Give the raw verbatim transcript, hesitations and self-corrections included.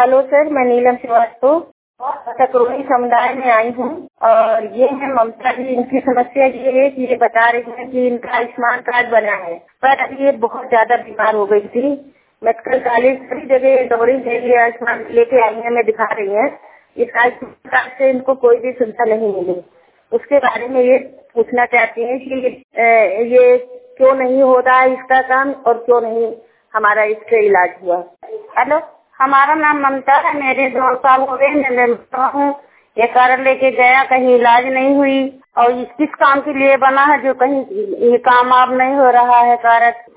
Hello sir, मैं नीलम श्रीवास्तव सकरोही समुदाय में आई हूँ और ये है ममता जी। इनकी समस्या ये है कि ये बता रही है कि इनका आयुष्मान कार्ड बना है, पर अभी ये बहुत ज्यादा बीमार हो गई थी। मेडिकल कॉलेज सभी जगह दौड़ी गई, आयुष्मान लेके आई है, मैं दिखा रही है। इस आयुष्मान कार्ड से इनको कोई भी सुविधा नहीं मिली। उसके बारे में ये पूछना चाहती है कि ये क्यों नहीं हो रहा है इसका काम और क्यों नहीं हमारा इसका इलाज हुआ। हेलो, हमारा नाम ममता है। मेरे दो साल हो गए मैं हूँ। ये कारण लेके गया, कहीं इलाज नहीं हुई और किस काम के लिए बना है जो कहीं ये काम अब नहीं हो रहा है। कारण